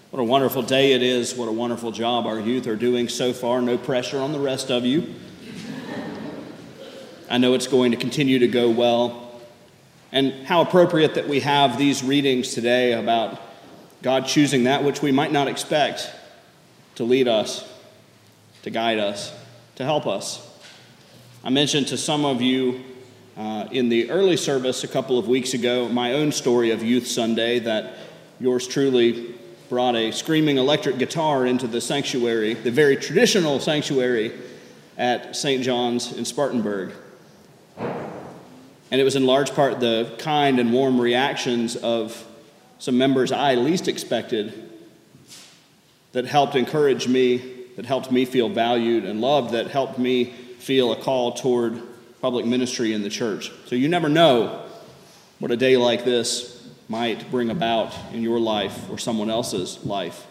What a wonderful day it is. What a wonderful job our youth are doing so far. No pressure on the rest of you. I know it's going to continue to go well. And how appropriate that we have these readings today about God choosing that which we might not expect to lead us, to guide us, to help us. I mentioned to some of you in the early service a couple of weeks ago my own story of Youth Sunday, that yours truly brought a screaming electric guitar into the sanctuary, the very traditional sanctuary at St. John's in Spartanburg. And it was in large part the kind and warm reactions of some members I least expected that helped encourage me, that helped me feel valued and loved, that helped me feel a call toward public ministry in the church. So you never know what a day like this might bring about in your life or someone else's life.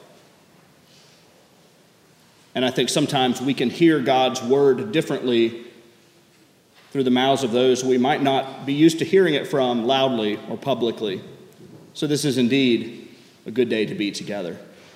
And I think sometimes we can hear God's word differently through the mouths of those we might not be used to hearing it from loudly or publicly. So this is indeed a good day to be together.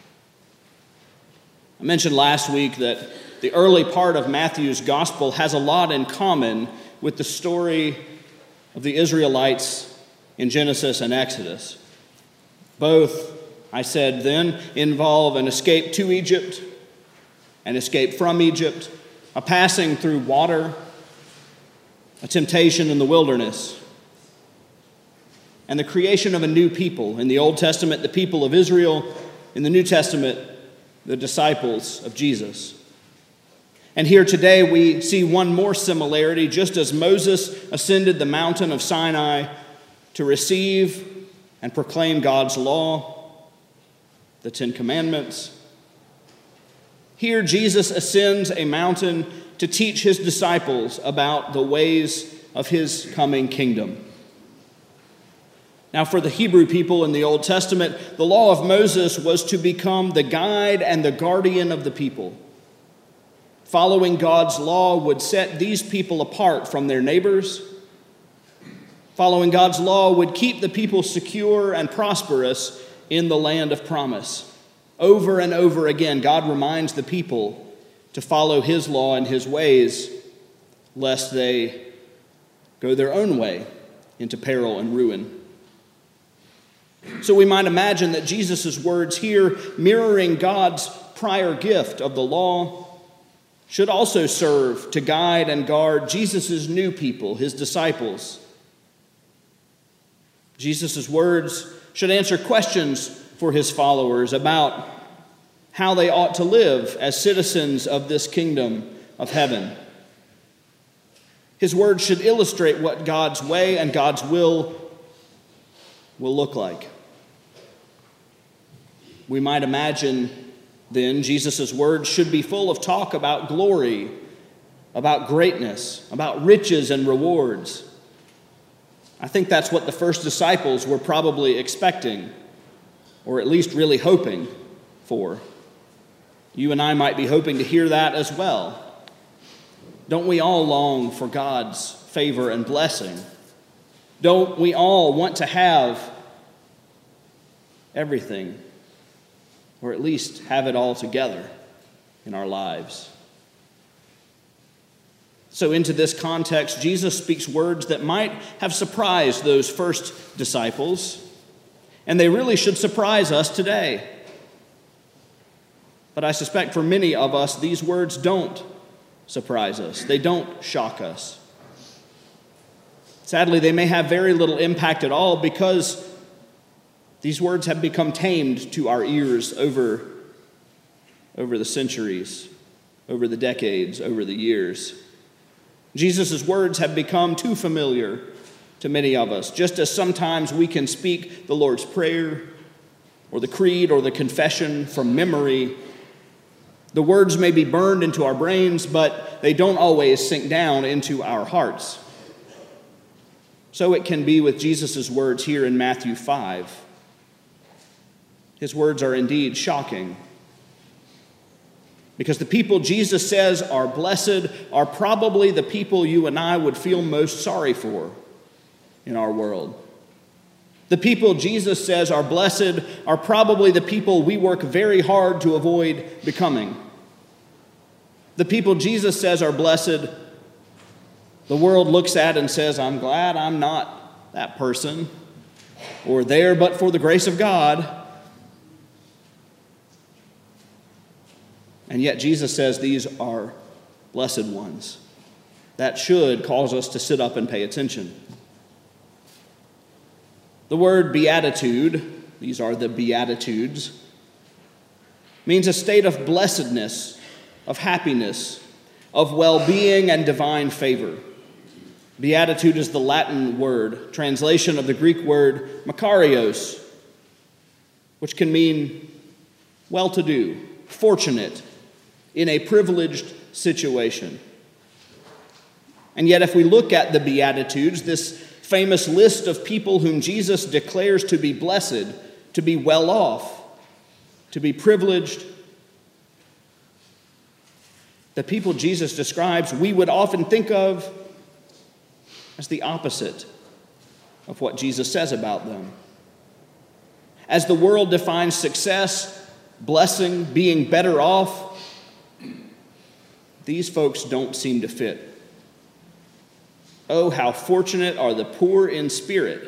I mentioned last week that the early part of Matthew's gospel has a lot in common with the story of the Israelites in Genesis and Exodus. Both, I said then, involve an escape to Egypt, an escape from Egypt, a passing through water, a temptation in the wilderness, and the creation of a new people. In the Old Testament, the people of Israel. In the New Testament, the disciples of Jesus. And here today we see one more similarity. Just as Moses ascended the mountain of Sinai to receive and proclaim God's law, the Ten Commandments, here Jesus ascends a mountain to teach his disciples about the ways of his coming kingdom. Now, for the Hebrew people in the Old Testament, the law of Moses was to become the guide and the guardian of the people. Following God's law would set these people apart from their neighbors. Following God's law would keep the people secure and prosperous in the land of promise. Over and over again, God reminds the people to follow his law and his ways, lest they go their own way into peril and ruin. So we might imagine that Jesus' words here, mirroring God's prior gift of the law, should also serve to guide and guard Jesus' new people, his disciples. Jesus' words should answer questions for his followers about how they ought to live as citizens of this kingdom of heaven. His words should illustrate what God's way and God's will look like. We might imagine then Jesus' words should be full of talk about glory, about greatness, about riches and rewards. I think that's what the first disciples were probably expecting, or at least really hoping for. You and I might be hoping to hear that as well. Don't we all long for God's favor and blessing? Don't we all want to have everything, or at least have it all together in our lives? So into this context, Jesus speaks words that might have surprised those first disciples, and they really should surprise us today. But I suspect for many of us, these words don't surprise us. They don't shock us. Sadly, they may have very little impact at all because these words have become tamed to our ears over the centuries, over the decades, over the years. Jesus' words have become too familiar to many of us, just as sometimes we can speak the Lord's Prayer or the Creed or the Confession from memory. The words may be burned into our brains, but they don't always sink down into our hearts. So it can be with Jesus' words here in Matthew 5. His words are indeed shocking, because the people Jesus says are blessed are probably the people you and I would feel most sorry for in our world. The people Jesus says are blessed are probably the people we work very hard to avoid becoming. The people Jesus says are blessed, the world looks at and says, I'm glad I'm not that person, or there but for the grace of God. And yet Jesus says these are blessed ones. That should cause us to sit up and pay attention. The word beatitude, these are the Beatitudes, means a state of blessedness, of happiness, of well-being and divine favor. Beatitude is the Latin word, translation of the Greek word makarios, which can mean well-to-do, fortunate, in a privileged situation. And yet if we look at the Beatitudes, this famous list of people whom Jesus declares to be blessed, to be well off, to be privileged, the people Jesus describes we would often think of as the opposite of what Jesus says about them. As the world defines success, blessing, being better off, these folks don't seem to fit. Oh, how fortunate are the poor in spirit.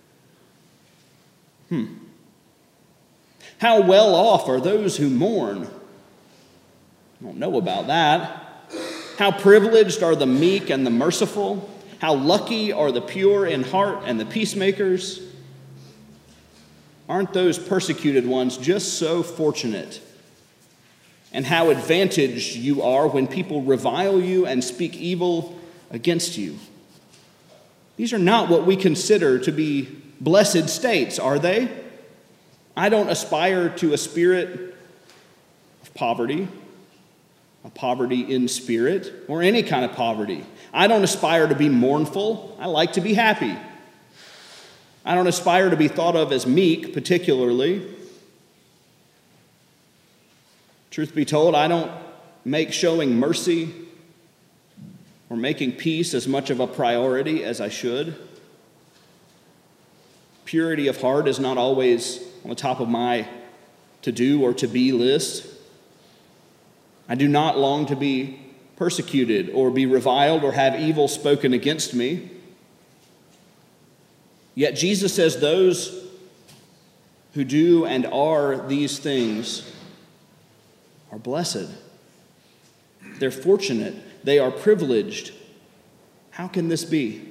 How well off are those who mourn? I don't know about that. How privileged are the meek and the merciful? How lucky are the pure in heart and the peacemakers? Aren't those persecuted ones just so fortunate? And how advantaged you are when people revile you and speak evil against you. These are not what we consider to be blessed states, are they? I don't aspire to a spirit of poverty, a poverty in spirit, or any kind of poverty. I don't aspire to be mournful. I like to be happy. I don't aspire to be thought of as meek, particularly. Truth be told, I don't make showing mercy or making peace as much of a priority as I should. Purity of heart is not always on the top of my to-do or to-be list. I do not long to be persecuted or be reviled or have evil spoken against me. Yet Jesus says those who do and are these things are blessed. They're fortunate. They are privileged. How can this be?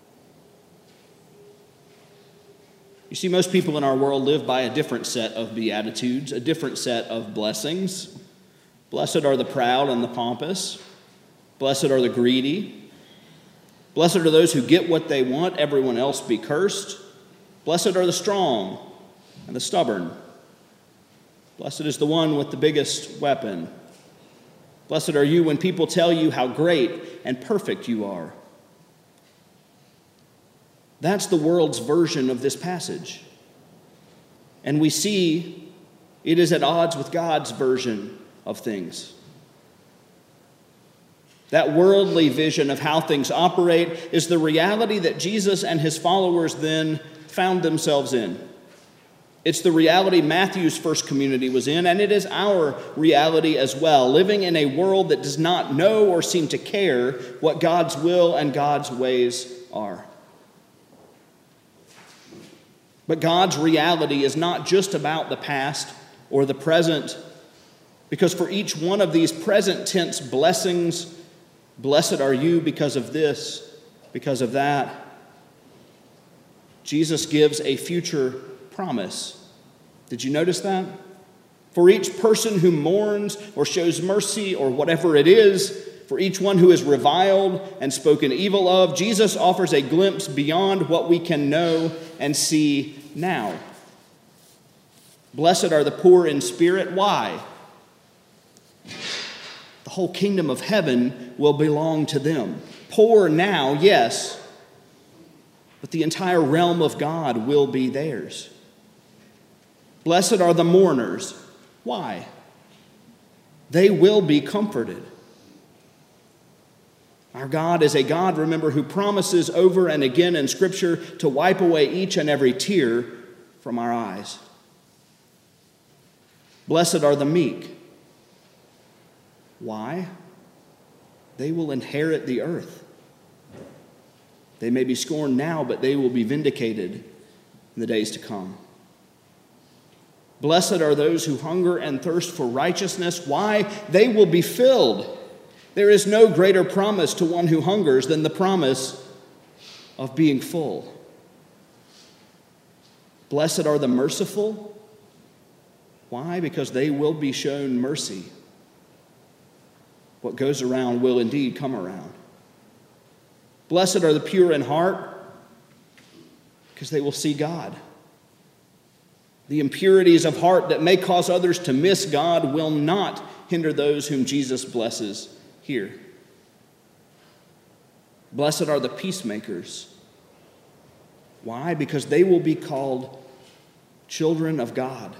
You see, most people in our world live by a different set of beatitudes, a different set of blessings. Blessed are the proud and the pompous. Blessed are the greedy. Blessed are those who get what they want, everyone else be cursed. Blessed are the strong and the stubborn. Blessed is the one with the biggest weapon. Blessed are you when people tell you how great and perfect you are. That's the world's version of this passage. And we see it is at odds with God's version of things. That worldly vision of how things operate is the reality that Jesus and his followers then found themselves in. It's the reality Matthew's first community was in, and it is our reality as well, living in a world that does not know or seem to care what God's will and God's ways are. But God's reality is not just about the past or the present, because for each one of these present tense blessings, blessed are you because of this, because of that, Jesus gives a future promise. Did you notice that? For each person who mourns or shows mercy or whatever it is, for each one who is reviled and spoken evil of, Jesus offers a glimpse beyond what we can know and see now. Blessed are the poor in spirit. Why? The whole kingdom of heaven will belong to them. Poor now, yes, but the entire realm of God will be theirs. Blessed are the mourners. Why? They will be comforted. Our God is a God, remember, who promises over and again in Scripture to wipe away each and every tear from our eyes. Blessed are the meek. Why? They will inherit the earth. They may be scorned now, but they will be vindicated in the days to come. Blessed are those who hunger and thirst for righteousness. Why? They will be filled. There is no greater promise to one who hungers than the promise of being full. Blessed are the merciful. Why? Because they will be shown mercy. What goes around will indeed come around. Blessed are the pure in heart, because they will see God. The impurities of heart that may cause others to miss God will not hinder those whom Jesus blesses here. Blessed are the peacemakers. Why? Because they will be called children of God.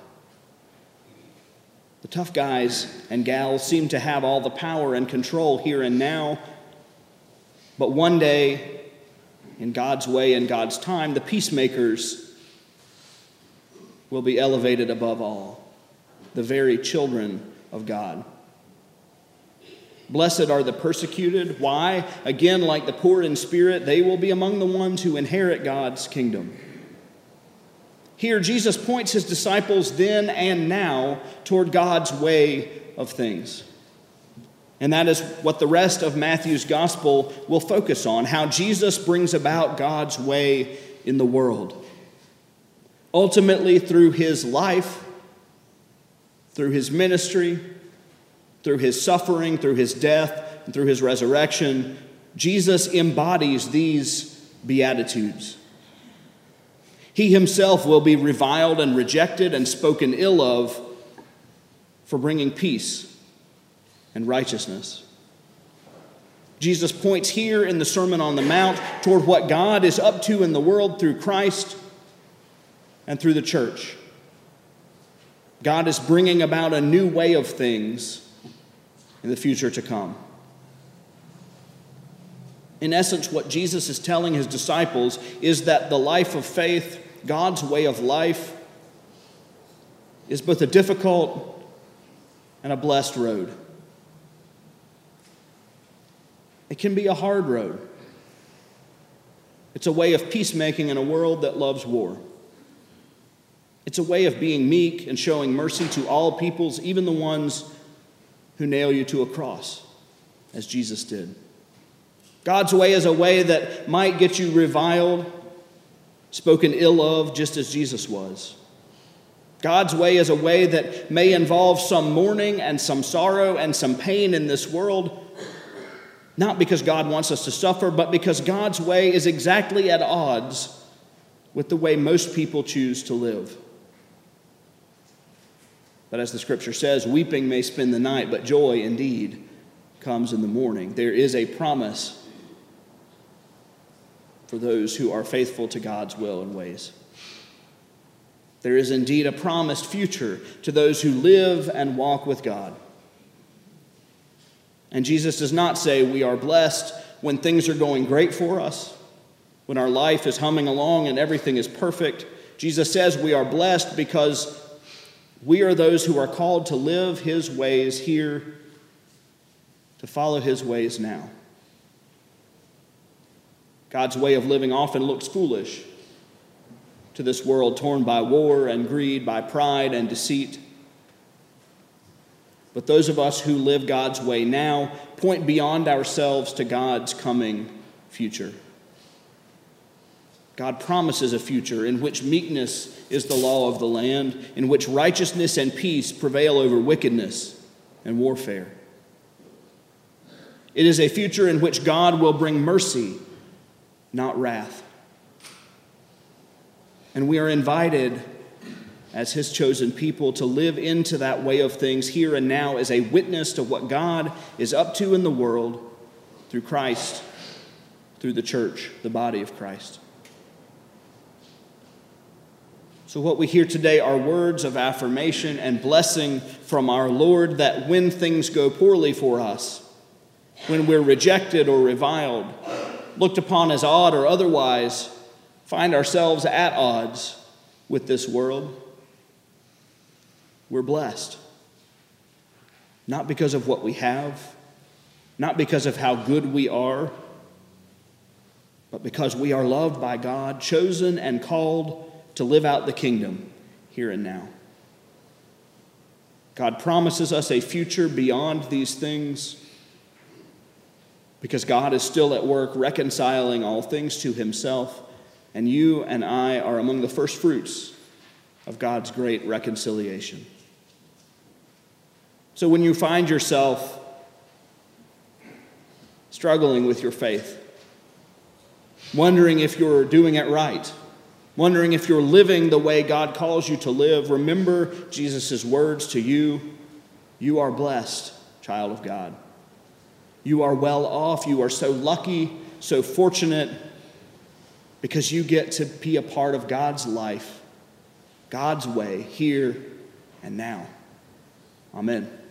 The tough guys and gals seem to have all the power and control here and now, but one day, in God's way and God's time, the peacemakers will be elevated above all, the very children of God. Blessed are the persecuted. Why? Again, like the poor in spirit, they will be among the ones who inherit God's kingdom. Here, Jesus points his disciples then and now toward God's way of things. And that is what the rest of Matthew's gospel will focus on, how Jesus brings about God's way in the world. Ultimately, through his life, through his ministry, through his suffering, through his death, and through his resurrection, Jesus embodies these beatitudes. He himself will be reviled and rejected and spoken ill of for bringing peace and righteousness. Jesus points here in the Sermon on the Mount toward what God is up to in the world through Christ and through the church. God is bringing about a new way of things in the future to come. In essence, what Jesus is telling his disciples is that the life of faith, God's way of life, is both a difficult and a blessed road. It can be a hard road. It's a way of peacemaking in a world that loves war. It's a way of being meek and showing mercy to all peoples, even the ones who nail you to a cross, as Jesus did. God's way is a way that might get you reviled, spoken ill of, just as Jesus was. God's way is a way that may involve some mourning and some sorrow and some pain in this world, not because God wants us to suffer, but because God's way is exactly at odds with the way most people choose to live. But as the scripture says, weeping may spend the night, but joy indeed comes in the morning. There is a promise for those who are faithful to God's will and ways. There is indeed a promised future to those who live and walk with God. And Jesus does not say we are blessed when things are going great for us, when our life is humming along and everything is perfect. Jesus says we are blessed because we are those who are called to live his ways here, to follow his ways now. God's way of living often looks foolish to this world torn by war and greed, by pride and deceit. But those of us who live God's way now point beyond ourselves to God's coming future. God promises a future in which meekness is the law of the land, in which righteousness and peace prevail over wickedness and warfare. It is a future in which God will bring mercy, not wrath. And we are invited as his chosen people to live into that way of things here and now as a witness to what God is up to in the world through Christ, through the church, the body of Christ. So what we hear today are words of affirmation and blessing from our Lord that when things go poorly for us, when we're rejected or reviled, looked upon as odd or otherwise, find ourselves at odds with this world, we're blessed. Not because of what we have, not because of how good we are, but because we are loved by God, chosen and called to live out the kingdom here and now. God promises us a future beyond these things because God is still at work reconciling all things to himself, and you and I are among the first fruits of God's great reconciliation. So when you find yourself struggling with your faith, wondering if you're doing it right, wondering if you're living the way God calls you to live, remember Jesus' words to you. You are blessed, child of God. You are well off. You are so lucky, so fortunate, because you get to be a part of God's life, God's way, here and now. Amen.